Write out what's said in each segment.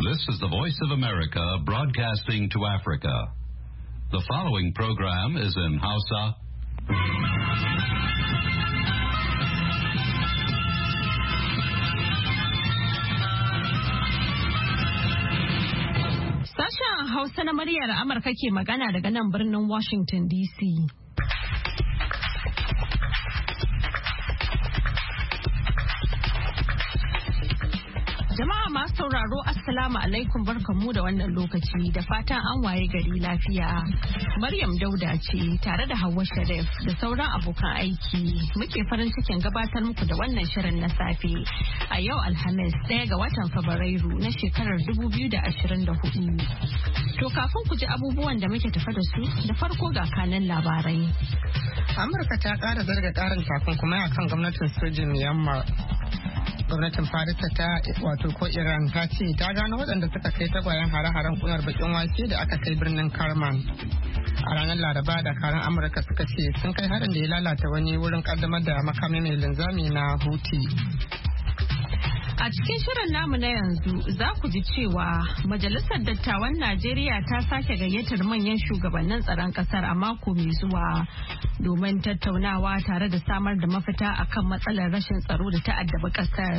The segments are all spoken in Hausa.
This is the Voice of America broadcasting to Africa. The following program is in Hausa. Sashen Hausa na muryar Amurka ke magana daga nan birnin Washington DC. Jama'a masu sauraro Assalamu alaikum barkanmu da wannan lokaci da fatan an waye gari lafiya. Maryam Dauda ce tare da Hauwa Sharif da sauran abokan aiki muke farin cikin gabatar muku da wannan shirin na safe a yau Alhamis 1 ga watan Fabrairu na shekarar 2024. To kafin ku ji abubuwan da muke tafa da su da farko ga kanan labarai. Amurka ta ƙara zarga ƙarin takunkumai akan gwamnatin sojin Myanmar. Gwamnatin Farisa ta wato ko Iran ta ce ta gano waɗanda suka kai tagwayen hare-haren kunar bakin wake da aka kai birnin Karman. A ranar Laraba dakarun Amurka suka ce sun kai harin da ya lalata wani wurin kaddamar da makami mai linzami na Houthi. A cikin shirin namu na yanzu za ku ji cewa Majalisar Dattawan Najeriya ta sake gayyatar manyan shugabannin tsaron kasar a mako mai zuwa domin tattaunawa tare da samar da mafita akan matsalar rashin tsaro da ta addabi kasar.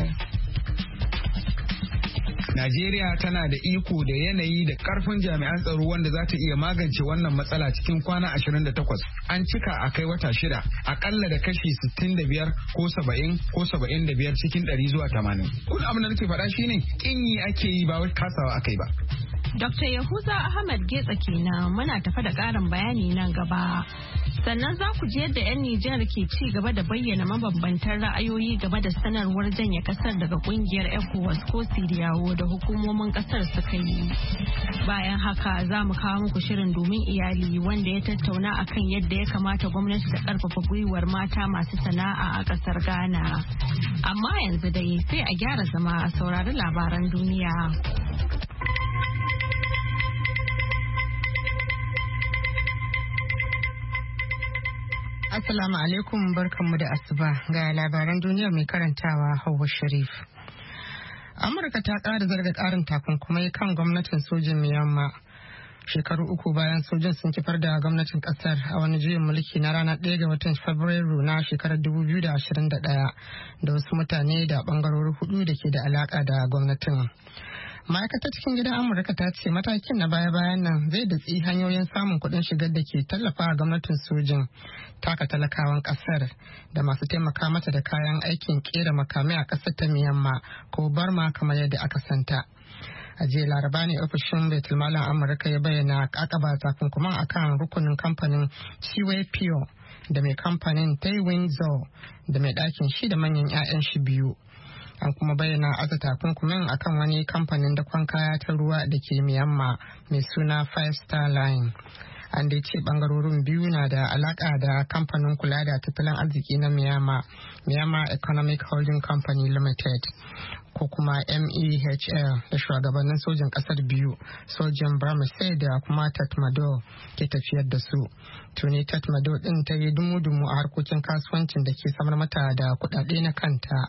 Najeriya tana da iko da yanayi da karfin jami'an tsaro wanda za ta iya magance wannan matsala cikin kwana 28. An cika a kai wata 6, akalla da kashi 65 ko 70 ko 75 cikin 100 zuwa 80. Kun abin da nake faɗa shine kinyi ake yi ba wai kasawa akai ba. Dr. Yahuza Ahmad Getsa kenan muna tafa da ƙarin bayani nan gaba. Sannan za ku ji yadda 'yan Nijar ke ci gaba da bayyana mabambantan ra'ayoyi game da sanarwar janye kasar daga kungiyar ECOWAS ko Siriyawo da hukumomin kasar suka yi. Bayan haka za mu kawo muku shirin domin iyali wanda ya tattauna akan yadda ya kamata gwamnati ta karfafa gwiwar mata masu sana'a a kasar Ghana. Amma yanzu dai sai a gyara zama a saurari labaran duniya. Assalamu alaikum barkanmu da asuba ga labaran duniyar mai karantawa Hauwa Sharif. Amurka ta ƙara zarga ƙarin takunkumai kan gwamnatin sojin Myanmar. Shekaru 3 bayan sojin sun kifar da gwamnatin kasar a wani juyin mulki na ranar 1 ga watan Fabrairu na shekarar 2021 da wasu mutane da bangarori 4 da ke da alaka da gwamnatin. Ma'aikatar cikin gidan Amurka ta ce matakin na baya-bayan nan zai datsi hanyoyin samun kuɗin shigar da ke tallafa gwamnatin sojin, taka talakawan ƙasar da masu taimaka mata da kayan aikin ƙera makamai a ƙasar ta Myanmar ko Burma kamar yadda aka santa. A jiya Laraba ne ofishin Baitulmalin Amurka ya bayyana kakaba takunkuman akan rukunin kamfanin Chiwei Pyo da mai kamfanin Taiwan Zhou da mai ɗakin shi da manyan 'ya'yan shi biyu. An kuma bayyana aza takunkumin akan wani kamfanin dakon kaya ta ruwa da ke Myanmar mai suna Five Star Line. An dai ce bangarorin biyu na da alaka da kamfanin kula da tattalin arziki na Myanmar Economic Holding Company Limited ko kuma MEHL da shugabannin sojin kasar biyu, sojin Burmese da kuma Tatmadaw ke tafiyar da su. Tuni Tatmadaw din ta yi dumu-dumu a harkokin kasuwancin da ke samar mata da kudade na kanta.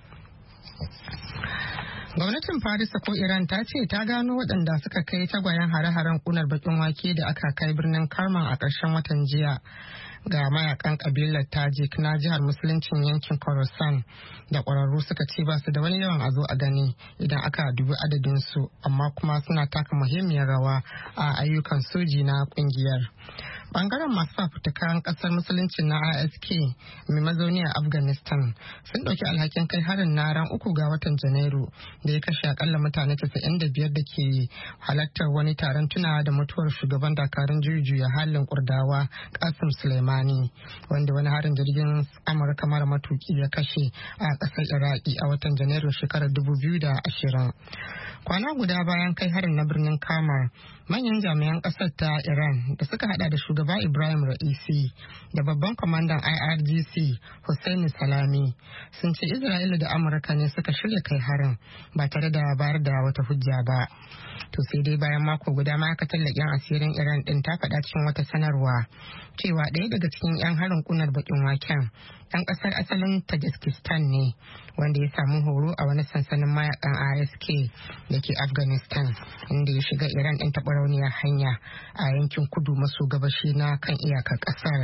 Gwamnatin Farisa ko Iran ta ce ta gano waɗanda suka kai tagwayen hare-haren kunar bakin wake da aka kai birnin Karman a ƙarshen watan jiya ga mayakan kabilar Tajik na jihar musuluncin yankin Khorasan da ƙwararru suka ce ba su da wani yawan a zo a gani idan aka dubi adadin su, amma kuma suna taka muhimmiyar rawa a ayyukan soji na ƙungiyar. Bangaren masu fafutukan kasar musulunci na ISK mai mazauni a Afghanistan sun ɗauki alhakin kai harin na ran 3 ga watan Janairu da ya kashe akalla mutane 95 da ke halartar wani taron tunawa da mutuwar shugaban dakarun juya halin Kurdawa Qasim Soleimani, wanda wani harin jirgin Amurka mara matuki ya kashe a ƙasar Iraki a watan Janairu shekarar 2020. Kwana guda bayan kai harin na birnin Kamar, manyan jami'an ƙasar ta Iran da suka hada da shugaban shugaba Ibrahim Ra'isi da babban kwamandan IRGC Hussaini Salami sun ce Isra'ila da Amurka ne suka shirya kai harin ba tare da bayar da wata hujja ba. To sai dai bayan mako guda ma'aikatar leƙen asirin Iran din ta faɗa cikin wata sanarwa cewa ɗaya daga cikin 'yan harin kunar bakin waken ɗan ƙasar asalin Tajikistan ne wanda ya samu horo a wani sansanin mayakan ISK da ke Afghanistan inda ya shiga Iran ɗin taɓa rauniyar hanya a yankin kudu maso gabashi na kan iyakar ƙasar.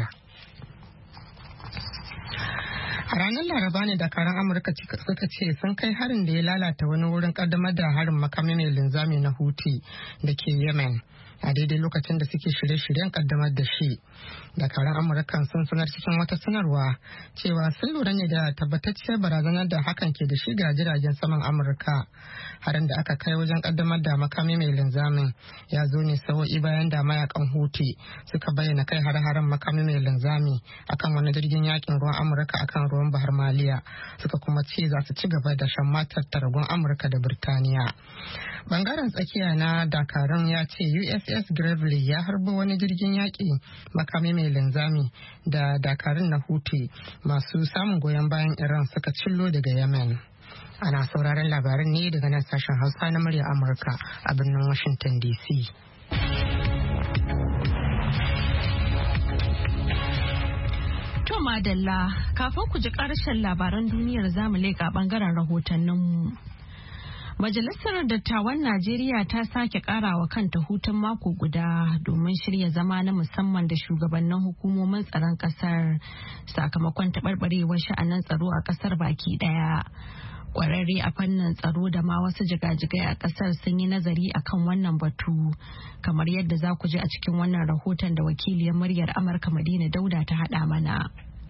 A ranar Laraba ne dakarun Amurka suka ce sun kai harin da ya lalata wani wurin kaddamar da harin makami mai linzami na Houthi da ke Yemen a daidai lokacin da suke shirye-shiryen kaddamar da shi. Dakarun Amurka sun sanar cikin wata sanarwa cewa sun lura ne da tabbatacciyar barazanar da hakan ke da shi ga jiragen saman Amurka. Harin da aka kai wajen kaddamar da makami mai linzamin ya zo ne sa'o'i bayan da mayakan Houthi suka bayyana kai har-haren makami mai linzami akan wani jirgin yakin ruwan Amurka akan ruwan Bahar Maliya, suka kuma ce za su ci gaba da shan matar taragon Amurka da Birtaniya. Bangaren tsakiya na dakarun ya ce USS Gravely ya harbo wani jirgin yaƙi makami mai linzami da dakarun na Houthi masu samun goyon bayan Iran suka cillo daga Yemen. Ana sauraron labaran ne daga nan sashen Hausa na murya Amurka a birnin Washington DC. To madalla, kafin ku ji ƙarshen labaran duniyar zamu leƙa ɓangaren rahotanninmu. Majalisar Dattawan Najeriya ta sake karawa kanta hutun mako guda domin shirya zama na musamman da shugabannin hukumomin tsaron kasar sakamakon taɓarɓarewar sha'anin tsaro a kasar baki ɗaya. Kwararre a fannin tsaro da ma wasu jigajigai a kasar sun yi nazari akan wannan batu, kamar yadda za ku ji a cikin wannan rahoton da wakiliyar muryar Amurka Madina Dauda ta haɗa mana.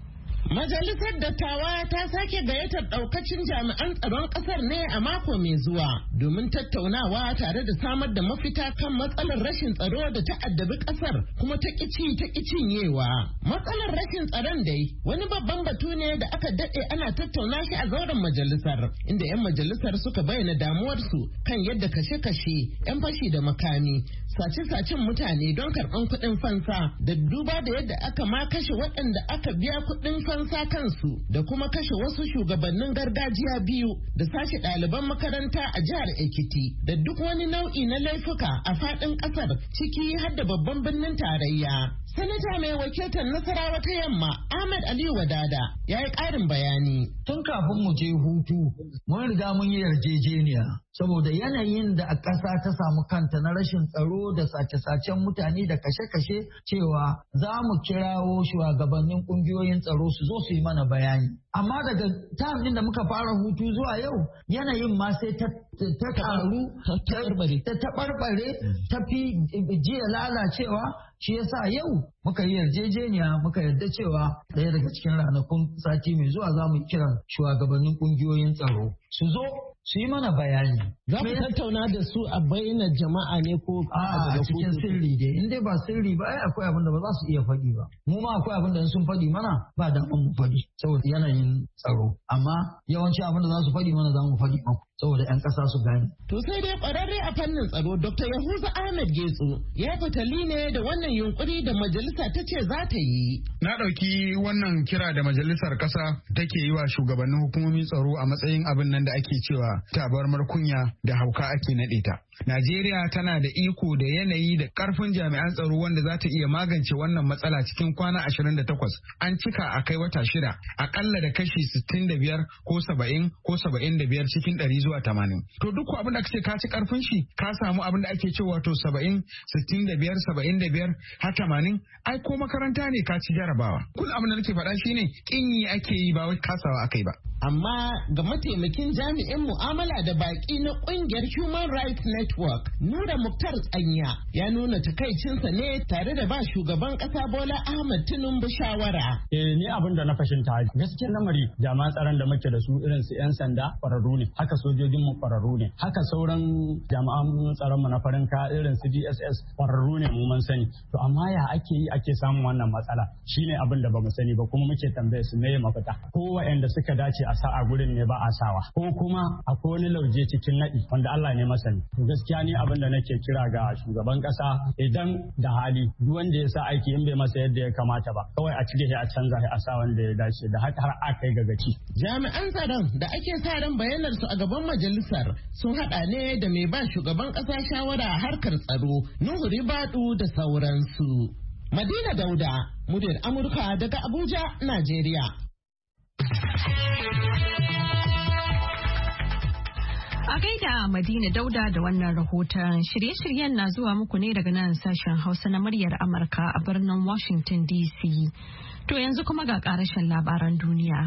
Majalisar Dattawa ta sake gayyatar daukacin jami'an tsaron kasar ne a mako mai zuwa domin tattaunawa tare da samar da mafita kan matsalar rashin tsaro da ta addabi kasar kuma ta cinyewa. Matsalar rashin tsaron dai wani babban batu ne da aka dade ana tattauna shi a zauren majalisar, inda 'yan majalisar suka bayyana damuwarsu kan yadda kashe-kashe, 'yan fashi da makami, sace-sacen mutane don karɓan kuɗin fansa da duba da yadda aka ma kashe waɗanda aka biya kuɗin fansa kansu da kuma kashe wasu shugabannin gargajiya biyu da sace ɗaliban makaranta a jihar Ekiti da duk wani nau'i na laifuka a faɗin ƙasar ciki har da babban birnin tarayya. Sanata mai wakiltar Nasarawa ta Yamma Ahmed Aliyu Wadada ya yi ƙarin bayani. Tun kafin mu je hutu mun riga mun yi yarjejeniya saboda yanayin da a ƙasa ta samu kanta na rashin tsaro da sace-sacen mutane da kashe-kashe cewa za mu kirawo shugabannin ƙungiyoyin tsaro su zo su yi mana bayani. Amma daga tamin da muka fara hutu zuwa yau yanayin ma sai ta karu ta taɓarɓare ta fi jiya lalacewa. Shi yasa yau muka yi yarjejeniya muka yarda cewa ɗaya daga cikin ranakun sati mai zuwa za mu kiran shugabannin ƙungiyoyin tsaro su zo su yi mana bayani. Za ku tattauna da su a bayyana jama'a ne ko a cikin sirri dai. In dai ba sirri ba ai akwai abin da ba za su iya faɗi ba. Mu ma akwai abin da sun faɗi mana ba da mu faɗi saboda yanayin tsaro. Amma yawanci abin da za su faɗi mana za mu faɗi muku saboda 'yan ƙasa su gane. To sai dai ƙwararre a fannin tsaro Dr. Yahuza Ahmed Getso ya fitali ne da wannan yunkuri da majalisa ta ce za ta yi. Na ɗauki wannan kira da majalisar ƙasa take yi wa shugabannin hukumomin tsaro a matsayin abin nan da ake cewa tabarmar kunya da hauka ake naɗe ta. Najeriya tana da iko da yanayi da ƙarfin jami'an tsaro wanda za ta iya magance wannan matsala cikin kwana 28. An cika a kai wata 6, akalla da kashi 65 ko 70 ko 75 cikin 100 zuwa 80. To duk abin da kace ka ci ƙarfin shi, ka samu abin da ake cewa to 70, 65, 75 har 80, ai ko makaranta ne ka ci jarabawa. Kullum abin da nake faɗa shine kinyi ake yi ba wai kasawa akai ba. Amma ga mataimakin jami'in mu'amala da baƙi na ƙungiyar Human Rights Network, Nura Muktar Tsanya, ya nuna takaicinsa ne tare da ba shugaban ƙasa Bola Ahmed Tinubu shawara. Ni abin da na fahimta gaskiyar lamari jami'an tsaron da muke da su irin su 'yan sanda ƙwararru ne, haka sojojin mu ƙwararru ne, haka sauran jami'an tsaron mu na farin kaya irin su DSS ƙwararru ne mu mun sani. To amma ya ake samun wannan matsala shine abin da bamu sani ba kuma muke tambaye su meye mafita. Ko waɗanda suka dace a sa a gurin ne ba a sawa ko kuma akwai wani lauje cikin naɗi wanda Allah ne masani. gaskiya ni abin da nake kira ga shugaban kasa idan da hali duk wanda ya sa aiki in bai masa yadda ya kamata ba kawai a cire shi a canza shi a sa wanda ya dace da haka har aka yi gagaci. Jami'an tsaron da ake sa ran bayanar su a gaban majalisar sun hada ne da mai ba shugaban kasa shawara a harkar tsaro Nuhu Ribadu da sauransu. Madina Dauda, muryar Amurka daga Abuja, Najeriya. A gaida Madina Dauda da wannan rahoton shirye-shiryen na zuwa muku ne daga nan sashen Hausa na muryar Amurka a birnin Washington DC. To yanzu kuma ga karashen labaran duniya.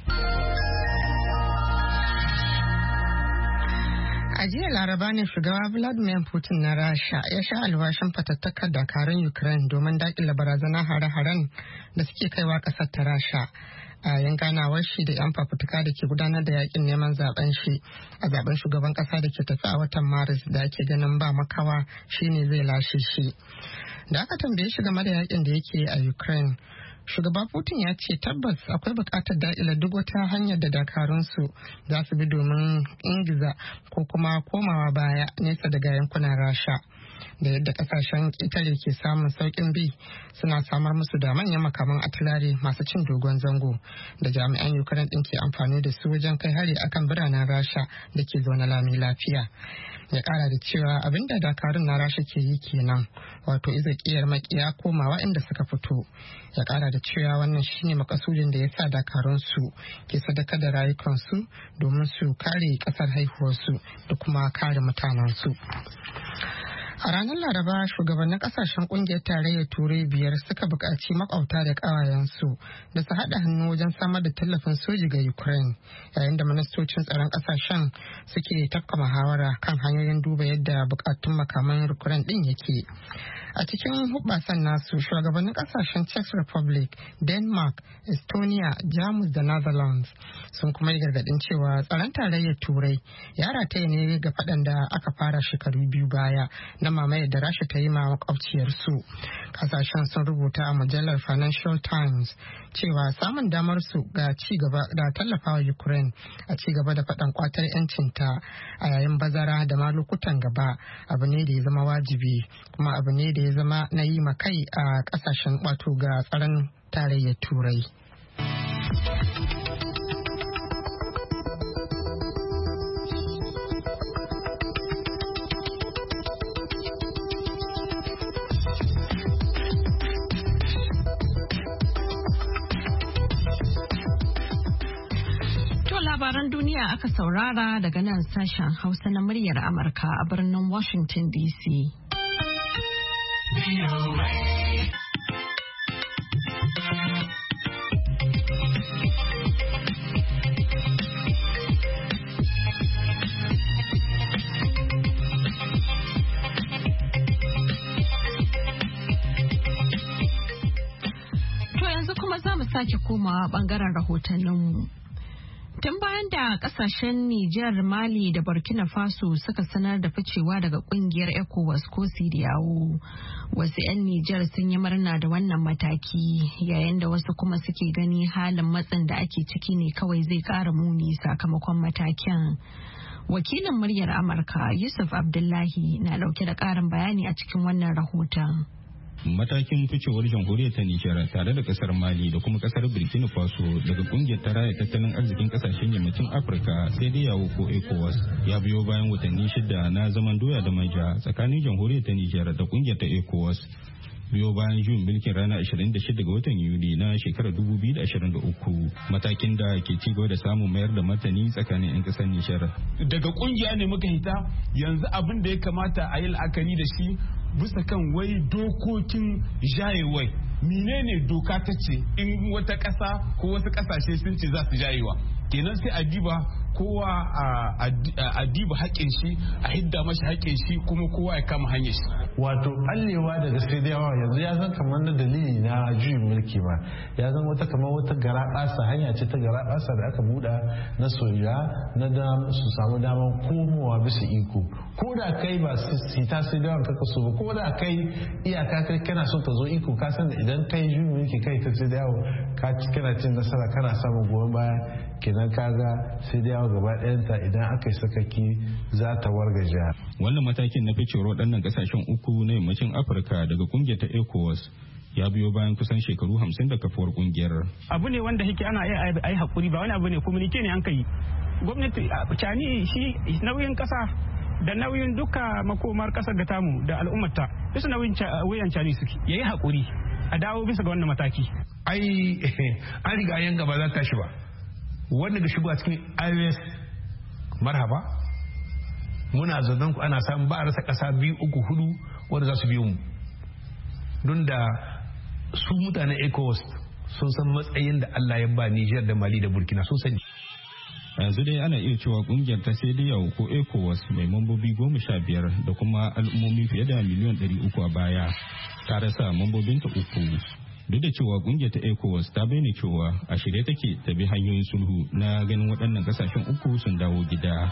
A jiya Laraba ne shugaba Vladimir Putin na Rasha ya sha alwashin fatattakar dakarun Ukraine domin daƙile barazanar hare-haren da suke kaiwa ƙasar ta Rasha. A yan ganawar shi da 'yan fafutuka da ke gudanar da yakin neman zaben shi a zaben shugaban kasa da ke tafi a watan Maris da ake ganin ba makawa shine zai lashe shi. Da aka tambaye shi game da yakin da yake a Ukraine, shugaba Putin ya ce tabbas akwai bukatar da'ila duk wata hanyar da dakarunsu za su bi domin ingiza ko kuma komawa baya nesa daga yankunan Rasha. Da yadda kasashen ƙetare ke samun sauƙin bi suna samar musu da manyan makaman atilare masu cin dogon zango da jami'an Ukraine ɗin ke amfani da su wajen kai hari akan biranen Rasha da ke zaune lami lafiya. Ya ƙara da cewa abinda dakarun na Rasha ke yi kenan, wato iza ƙiyar makiya komawa inda suka fito. Ya ƙara da cewa wannan shine makasudin da ya sa dakarun su ke sadaka da rayukansu domin su kare ƙasar haihuwarsu da kuma kare mutanensu. A ranar Laraba, shugabannin kasashen kungiyar tarayyar Turai biyar suka buƙaci makwabta da ƙawayensu da su haɗa hannu wajen samar da tallafin soji ga Ukraine, yayin da ministocin tsaron kasashen suke tafka muhawara kan hanyoyin duba yadda buƙatun makaman Ukraine ɗin yake. A cikin hubbasan nasu, shugabannin kasashen Czech Republic, Denmark, Estonia, Jamus da Netherlands sun kuma yi gargaɗin cewa tsaron tarayyar Turai ya rataye ne ga faɗan da aka fara shekaru biyu baya na mamayar da Rasha ta yi ma makwabciyarsu. Kasashen sun rubuta a mujallar Financial Times cewa samun damar su ga ci gaba da tallafawa Ukraine a ci gaba da faɗan kwatar 'yancinta a yayin bazara da ma lokutan gaba abu ne da ya zama wajibi, kuma abu ne da ya zama na yi kai a kasashen wato ga tsaron tarayyar Turai. Labaran duniya aka saurara daga nan sashen Hausa na muryar Amurka a birnin Washington DC. To yanzu kuma za mu sake komawa bangaren rahotanninmu. Tun bayan da kasashen Nijar, Mali da Burkina Faso suka sanar da ficewa daga kungiyar ECOWAS ko Sidiyawo, wasu 'yan Nijar sun yi murna da wannan mataki, yayin da wasu kuma suke gani halin matsin da ake ciki ne kawai zai ƙara muni sakamakon matakin. Wakilin muryar Amurka Yusuf Abdullahi na ɗauke da ƙarin bayani a cikin wannan rahoton. Matakin ficewar jamhuriyar ta Nijar tare da kasar Mali da kuma kasar Burkina Faso daga kungiyar ta raya tattalin arzikin kasashen yammacin Afirka sai dai yawo ko ECOWAS ya biyo bayan watanni 6 na zaman doya da manja tsakanin jamhuriyar ta Nijar da kungiyar ta ECOWAS. Biyo bayan juyin mulkin ranar 26 ga watan Yuli na shekarar 2023, matakin da ke ci gaba da samun mayar da martani tsakanin 'yan kasar Nijar. Daga kungiya ne muka hita, yanzu abin da ya kamata a yi la'akari da shi bisa kan wai dokokin jayewai. Menene doka ta ce in wata ƙasa ko wasu ƙasashe sun ce za su jayewa, kenan sai a diba kowa a diba haƙƙin shi, a hidda mashi haƙƙin shi, kuma kowa ya kama hanyar shi. Wato ɓallewa daga sai da yawa yanzu ya zan kamar na dalili na juyin mulki ba, ya zan wata kamar wata garaɓasa, hanya ce ta garaɓasa da aka buɗa na soja na da su samu damar komowa bisa iko, ko da kai ba sita sai da wanka kaso ba ko da kai iyaka kai kana so ta zo iko ka san idan kai juyin mulki kai ta sai da yawo kana cin nasara kana samun goyon baya kenan kaga sai da yawo gaba ɗayanta idan aka yi sakaki za ta wargaje. Wannan matakin na ficewar waɗannan ƙasashen uku na yammacin Afirka daga kungiyar ta ECOWAS ya biyo bayan kusan shekaru 50 da kafuwar kungiyar. Abu ne wanda yake ana iya ai hakuri ba wani abu ne communique ne an kai. Gwamnati cani shi nauyin kasa da nauyin duka makomar kasar da tamu da al'ummarta bisa nauyin wuyan cani suke yayi hakuri a dawo bisa ga wannan mataki. Ai an riga yan gaba za ta shi ba wanda ga shigo a cikin IOS marhaba muna zaton ku ana samun ba a rasa kasa 2, 3, 4 wanda za su biyo mu don da su mutanen ECOWAS sun san matsayin da Allah ya ba Niger da Mali da Burkina sun sani. Yanzu dai ana iya cewa kungiyar ta sai dai yawo ko ECOWAS mai mambobi 15 da kuma al'ummomi fiye da miliyan 300 a baya ta rasa mambobinta 3. Duk da cewa kungiyar ta ECOWAS ta bayyana cewa a shirye take ta bi hanyoyin sulhu na ganin waɗannan kasashen uku sun dawo gida.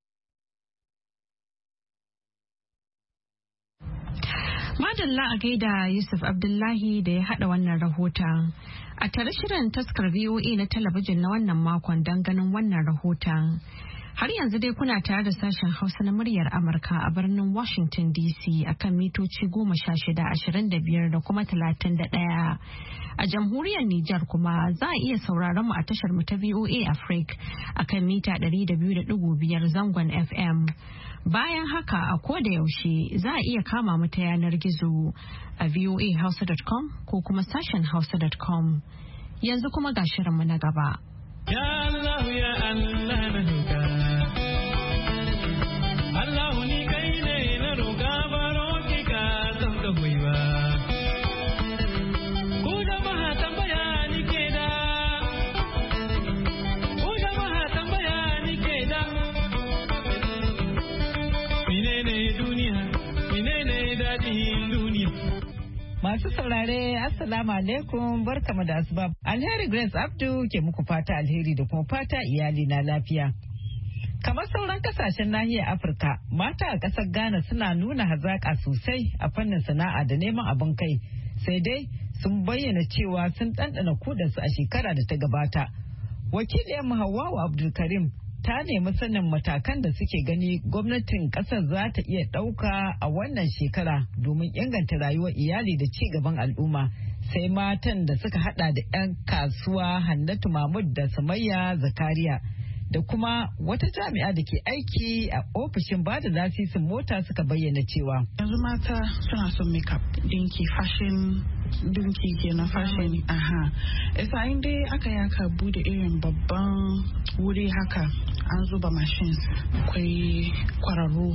Madalla a gaida Yusuf Abdullahi da ya hada wannan rahoton. A tare shirin taskar VOA na talabijin na wannan makon don ganin wannan rahoton. Har yanzu dai kuna tare da sashen Hausa na muryar Amurka a birnin Washington DC akan mitoci 16-25 da kuma 31. A jamhuriyar Nijar kuma za a iya sauraron mu a tashar mu ta VOA Africa akan mita 200.5 zangon FM. Bayan haka a koda yaushe za a iya kama mu ta yanar gizo a voahausa.com ko kuma sashen hausa.com. Yanzu kuma ga shirinmu na gaba. Ya Allah ya Allah na roƙa. Allah ni kai ne na roƙa baro ki ka san ka ba. Ku jama'a tambaya ni ke da. Ku jama'a tambaya ni ke da. Menene duniya? Menene dadin duniya? Masu saurare Assalamu alaikum barkamu da asuba. Alheri Grace Abdu ke muku fata alheri da kuma fata iyali na lafiya. Kamar sauran kasashen nahiyar Afirka, mata a ƙasar Ghana suna nuna hazaƙa sosai a fannin sana'a da neman abin kai. Sai dai sun bayyana cewa sun ɗanɗana kudansu a shekara da ta gabata. Wakiliyar Hawwa Abdulkarim ta nemi sanin matakan da suke gani gwamnatin kasar za ta iya ɗauka a wannan shekara domin inganta rayuwar iyali da ci gaban al'umma, sai matan da suka hada da 'yan kasuwa Hannatu Mahmud da Sumayya Zakariya da kuma wata jami'a da ke aiki a ofishin bada lasisin mota suka bayyana cewa yanzu mata suna son makeup dinki fashion dinki kenan fashion isa inda aka yaka bude irin babban wuri haka an zuba machines akwai kwararru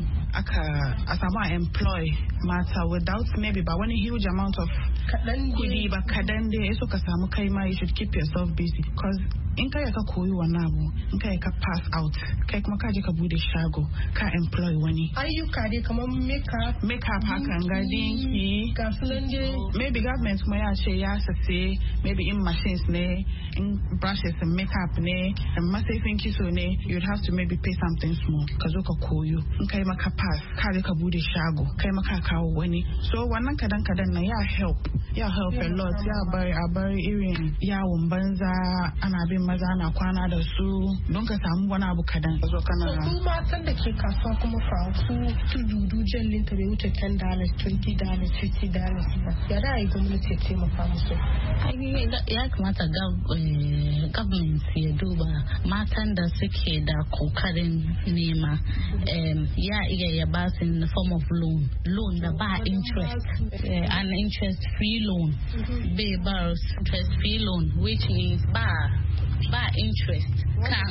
a samu a employ mata without maybe ba wani huge amount of kudi ba kadan dai so ka samu kai ma you should keep yourself busy because in kai ka koyi wannan abu in kai ka pass out kai kuma ka je ka bude shago ka employ wani ayyuka dai kamar makeup hakan ga dinki maybe government kuma ya ce ya sase maybe in machines ne in brushes and makeup ne and masifin kiso ne you'd have to maybe pay something small ka zo ka koyo in kai maka pass ka je ka bude shago kai maka kawo wani so wannan kadan na ya help a lot ya bari irin yawon banza ana bin maza na kwana da su don ka samu wani abu kadan zo kana su matan da ke kasuwa kuma su dudu jallin ta bai wuce $10 $20 $50 ba ya da yi gwamnati ya taimaka musu ya kamata government ya duba matan da suke da kokarin nema ya iya ya ba su in the form of loan da ba interest an interest free loan bai ba interest free loan which means ba interest kan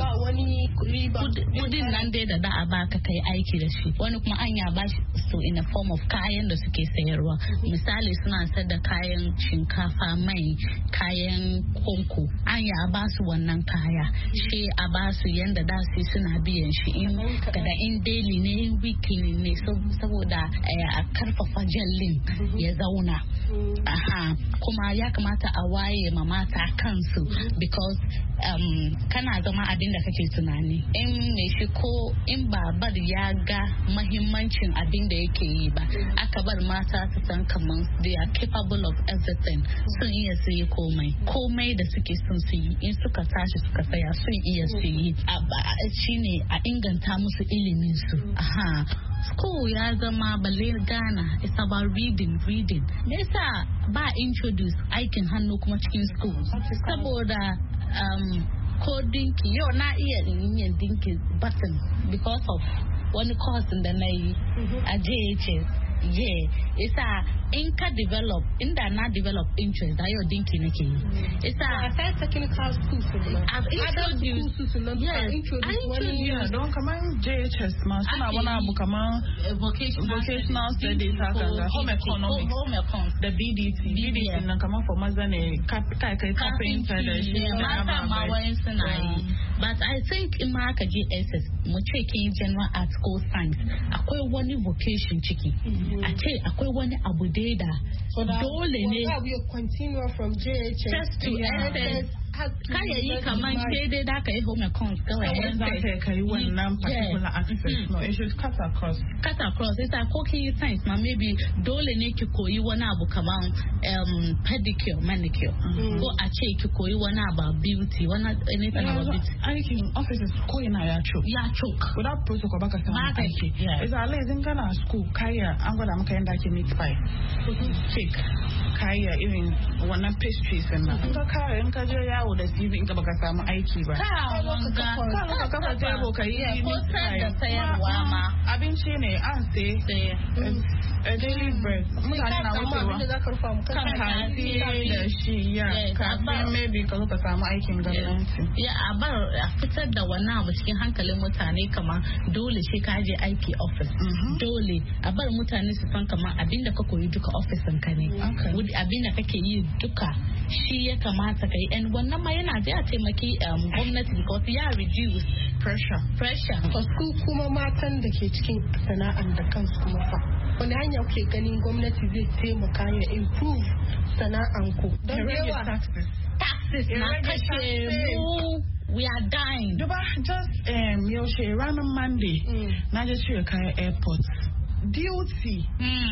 kudin nan dai da a baka kai aiki da shi wani kuma an ya ba su in the form of kayan da suke sayarwa misali suna sayar da kayan shinkafa mai kayan konko an ya ba su wannan kaya shi a ba su yanda da su suna biyan shi in kada in daily ne in weekly ne saboda a karfafa jallin ya zauna kuma ya kamata a waye ma mata kansu because kana zama abin da kake tunani in mai shi ko in babar ya ga mahimmancin abin da yake yi ba aka bar mata su san kamar they are capable of everything sun iya su yi komai da suke son su yi in suka tashi suka tsaya sun iya su yi shine a inganta musu ilimin su school ya zama balle Ghana it's about reading me yasa ba introduce aikin hannu kuma cikin school saboda ko dinki yau na iya yin dinki button because of wani course da na yi a JHS isa in ka develop inda na develop interest da yau dinki nake yi isa a technical schools I've introduced don kamar JHS ma suna wani abu kamar vocational studies haka da home economics da BDT nan kamar for maza ne kai carpenter da shi da ma wayan suna yi but I think in ma ka JSS mu ce kin general arts ko science akwai wani vocation ciki a ce akwai wani abu dai da dole ne just to SS kaya yi kaman sai dai da ka yi home accounts kawai yan za ka yi wannan particular access no it should cut across ita ko ki science ma maybe dole ne ki koyi wani abu kaman pedicure manicure ko a ce ki koyi wani abu beauty wani anything about beauty aikin offices ko yana ya choke without protocol baka samu aiki is a lazy kana school kaya an gwada maka yanda ake meat pie cake kaya irin wannan pastries din nan in ka kaya in ka je yawo da CV in ka baka samu aiki ba ka kafa table ka yi ko da sayarwa ma abinci ne an sai a daily bread mutane na wucewa kan hasi da shi kafin maybe ka zo ka samu aikin gwamnati a bar a fitar da wannan abu cikin hankalin mutane kamar dole shi ka je aiki office dole a bar mutane su san kamar abinda ka koyi duka office ka ne abinda kake yi duka shi ya kamata ka yi and wannan ma yana zai taimaki gwamnati because ya reduce pressure for school kuma matan da ke cikin sana'an da kansu kuma fa wani hanya kuke ganin gwamnati zai taimaka ya improve sana'an ku don yawa taxes na kashe mu we are dying duba just yaushe ranar Monday na je cire kayan airport duty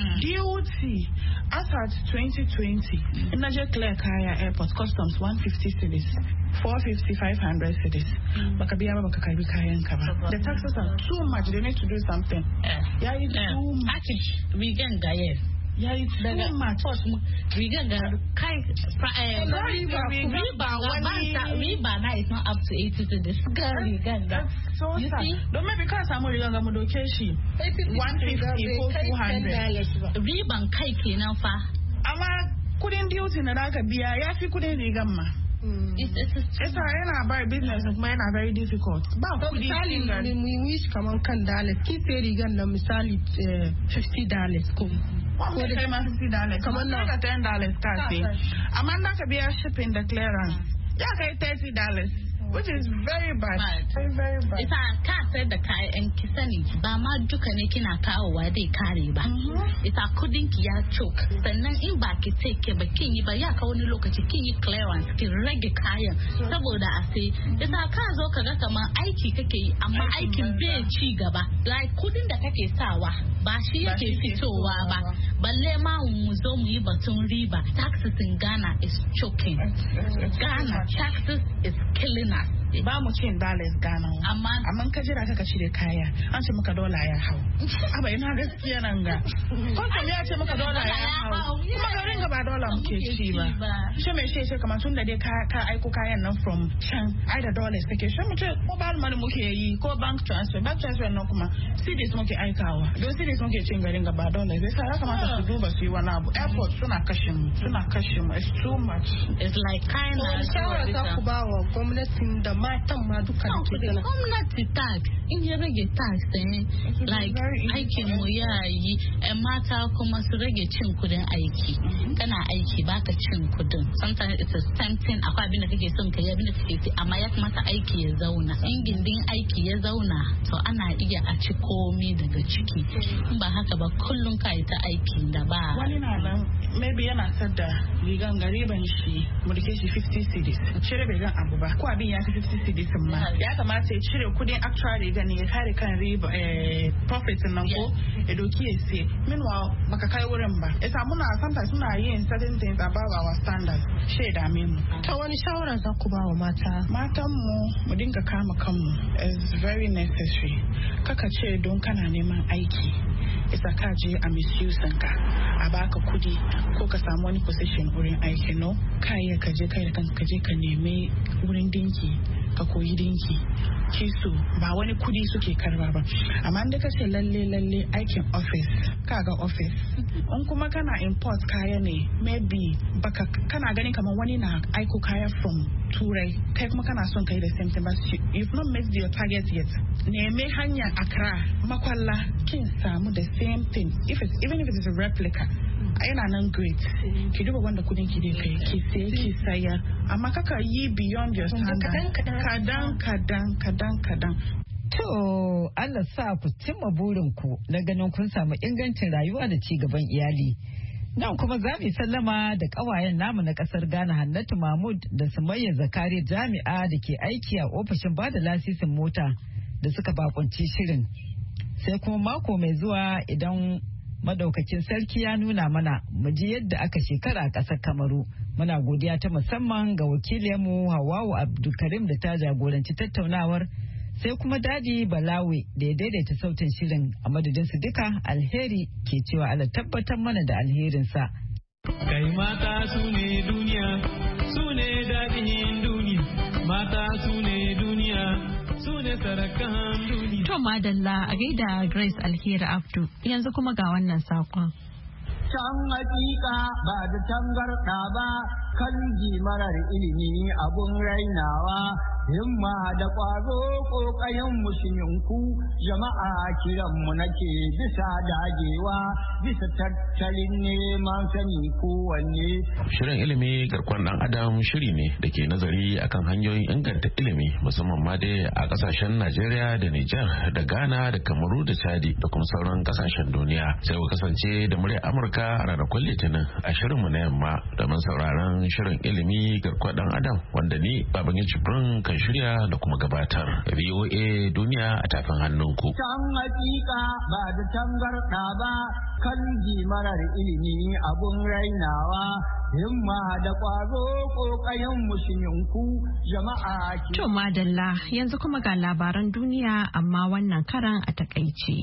as at 2020 in Nigeria clear kaya airport customs 150 cedis 450 500 cedis baka biya ba baka karbi kayan ka ba the taxes are too much they need to do something yayi too much weekend ga yes yayi too much riga ga kai riba na is not up to 80 cedis riga ga you see don maybe ka samu riga ga mu doke shi 150 ko 200 riban kai kenan fa amma kudin duty na da ka biya yafi kudin rigan ma Ita yana bar business kuma yana very difficult. Ba kudi misali mu wish kaman kan dalet ki sai rigan na misali $50 ko da kai ma $50 kaman na ka $10 ka sai amma da ka biya shipping da clearance ya kai $30 which is very bad. Very bad. Ita ka sai da kayan ki sani ba ma duka ne kina kawowa dai kare ba. Ita kudin ki ya choke sannan in ba ki take ba kin yi ba ya ka wani lokaci kin yi clearance ki rage kayan saboda a sai ita ka zo ka ga kamar aiki kake yi amma aikin bai ci gaba like kudin da kake sawa ba shi yake fitowa ba balle ma mu zo mu yi batun riba taxes in Ghana is choking. Ghana taxes is killing us. Ba mu cin dollars Ghana amma ka jira ka cire kaya an ce maka dola ya hau aba ina gaskiya nan ga kuma ya ce maka dola ya hau kuma garin ga ba dola muke ci ba shi mai shi kamar tun da dai ka aiko kayan nan from can ai da dollars kake shi mu ce mobile money muke yi ko bank transfer nan kuma cedis muke aikawa don cedis muke cin garin ga ba dollars sai ya kamata su duba su yi wani abu airport suna kashe mu it's too much it's like kind of shawara za ku ba wa gwamnatin da matan ma duka da ke sana. Gwamnati tax in ya rage tax like aikin mu ya yi mata kuma su rage cin kudin aiki. Kana aiki baka cin kudin. Sometimes it's a tempting akwai abin da kake son ka yi abin da kake ci amma ya kamata aiki ya zauna. In gindin aiki ya zauna to ana iya a ci komi daga ciki. In ba haka ba kullum ka yi ta aikin da ba. Wani na nan maybe yana sadda rigan gariban shi mu dake shi 50 cedis. Cire bai gan abu ba ko abin ya fi 50 cedis ma. Ya kamata ya cire kudin actual rigan ne ya kare kan riba profit nan ko ya doki ya sai. Meanwhile baka kai wurin ba. Yasa muna sometimes suna yin certain things above our standards. Shaida mu. Ta wani shawara za ku ba wa mata? Matan mu dinga kama kanmu is very necessary. Kaka ce don kana neman aiki. Isa ka je a misusing ka a baka kudi ko ka samu wani position wurin aiki no kai ka je kai da kanka ka je ka nemi wurin dinki ka koyi dinki kiso ba wani kudi suke karba ba amma inda kace lalle aikin office kaga office in kuma kana import kaya ne maybe baka kana gani kamar wani na aiko kaya from turai kai kuma kana son kai da same thing but you've not met your target yet neme hanya Accra makwalla kin samu the same thing even if it is a replica yana nan great ki duba wanda kudin ki dai kai ki sai ki saya amma kaka yi beyond your standard kadan. To Allah sa ku cimma burinku na ganin kun samu ingancin rayuwa da ci gaban iyali. Nan kuma za mu sallama da kawayen namu na kasar Ghana Hannatu Mahmud da Sumayya Zakari jami'a da ke aiki a ofishin bada lasisin mota da suka bakunci shirin. Sai kuma mako mai zuwa idan madaukakin sarki ya nuna mana mu ji yadda aka shekara a ƙasar Kamaru. Muna godiya ta musamman ga wakilinmu Hawwa'u Abdulkarim da ta jagoranci tattaunawar sai kuma Dadi Balawe da ya daidaita sautin shirin a madadin su duka alheri ke cewa Allah tabbatar mana da alherinsa. Kai mata su ne duniya, su ne daɗin duniya, mata su ne duniya, su ne sarakan duniya. To madalla a gaida Grace Alheri Abdu yanzu kuma ga wannan saƙon. Can hakika ba da tangarɗa ba kan marar ilimi abun rainawa himma da ƙwazo ƙoƙayen musulminku jama'a kiranmu nake bisa dagewa bisa tattalin neman sani kowanne. Shirin ilimi garkon ɗan adam shiri ne da ke nazari akan hanyoyin inganta ilimi musamman ma dai a ƙasashen Najeriya da Nijar da Ghana da Kamaru da Chadi da kuma sauran ƙasashen duniya. Sai ku kasance da muryar Amurka a ranakun Litinin a shirinmu na yamma domin sauraron shirin ilimi garkon ɗan adam wanda ni Babangida Jibrin kan shirya da kuma gabatar. VOA duniya a tafin hannunku. Can hakika ba da tangarɗa ba kan marar ilimi abun rainawa himma da ƙwazo ƙoƙayen musulminku jama'a. To madalla yanzu kuma ga labaran duniya amma wannan karan a takaice.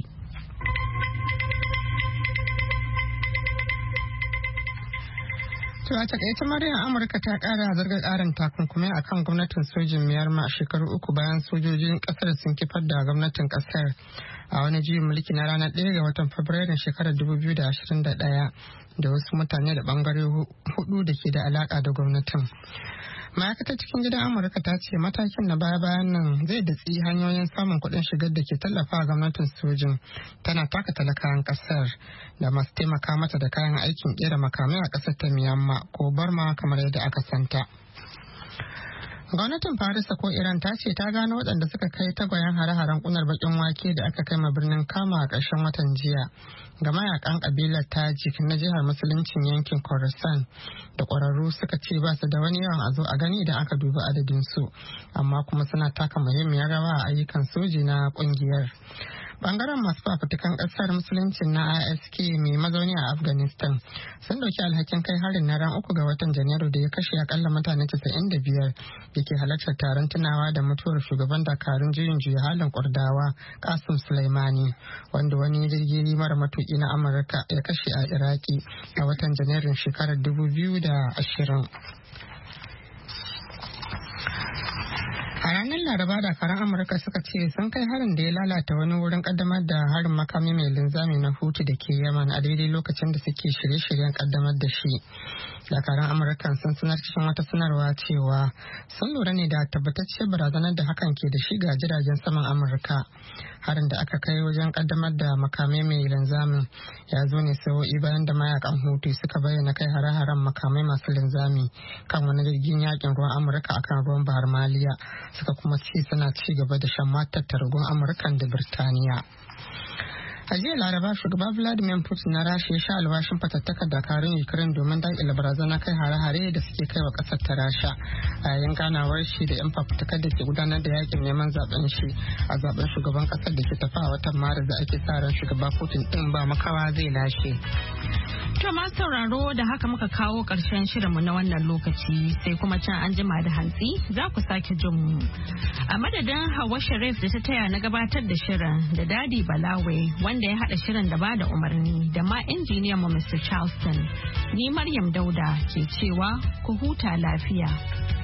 To a takaice Maryam Amurka ta kara zarga karin takunkumai akan gwamnatin sojin Myanmar shekaru uku bayan sojojin kasar sun kifar da gwamnatin kasar a wani juyin mulki na ranar 1 ga watan Fabrairun shekarar 2021 da wasu mutane da bangare hudu da ke da alaka da gwamnatin. Ma'aikatar cikin gidan Amurka ta ce matakin na baya-bayan nan zai datsi hanyoyin samun kuɗin shigar da ke tallafa gwamnatin sojin tana taka talakawan ƙasar da masu taimaka mata da kayan aikin ƙera makamai a ƙasar ta Myanmar ko Burma kamar yadda aka santa. Gwamnatin Farisa ko Iran ta ce ta gano waɗanda suka kai tagwayen hare-haren kunar bakin wake da aka kai ma birnin Kama a ƙarshen watan jiya ga mayakan kabilar Tajik na jihar musuluncin yankin Khorasan da ƙwararru suka ce ba su da wani yawan a zo a gani idan aka dubi adadin su amma kuma suna taka muhimmiyar rawa a ayyukan soji na ƙungiyar. Bangaren masu fafutukan kasar musuluncin na ISK mai mazauni a Afghanistan sun dauki alhakin kai harin na ran 3 ga watan Janairu da ya kashe akalla mutane 95 da ke halartar taron tunawa da mutuwar shugaban dakarun juyin juya halin Kurdawa Qasim Soleimani wanda wani jirgi mara matuki na Amurka ya kashe a Iraki a watan Janairun shekarar 2020. A ranar Laraba dakaran Amurka suka ce sun kai harin da ya lalata wani wurin kaddamar da harin makami mai linzami na Houthi da ke Yaman a daidai lokacin da suke shirye-shiryen kaddamar da shi. Dakaran Amurkan sun sanar cikin wata sanarwa cewa sun lura ne da tabbatacciyar barazanar da hakan ke da shi ga jiragen saman Amurka. Harin da aka kai wajen kaddamar da makamai mai linzamin ya zo ne sa'o'i bayan da mayakan Houthi suka bayyana kai hare-haren makamai masu linzami kan wani jirgin yakin ruwan Amurka akan ruwan Bahar Maliya, suka kuma ce suna ci gaba da shan matar targon Amurkan da Birtaniya. A jiya Laraba, shugaba Vladimir Putin na Rasha ya sha alwashin fatattakar dakarun Ukraine domin daƙile barazana kai hare-hare da suke kai wa ƙasar ta Rasha a yayin ganawar shi da 'yan fafutukar da ke gudanar da yakin neman zaben shi a zaben shugaban ƙasar da ke tafa a watan Maris da ake sa ran shugaba Putin din ba makawa zai lashe. To ma sauraro da haka muka kawo ƙarshen shirinmu na wannan lokaci sai kuma can an jima da hantsi za ku sake jin mu. A madadin Hauwa Sharif da ta taya na gabatar da shirin da Dadi Balawe wanda ya haɗa shirin da bada umarni da ma injiniyan mu Mr. Charleston. Ni Maryam Dauda ke cewa ku huta lafiya.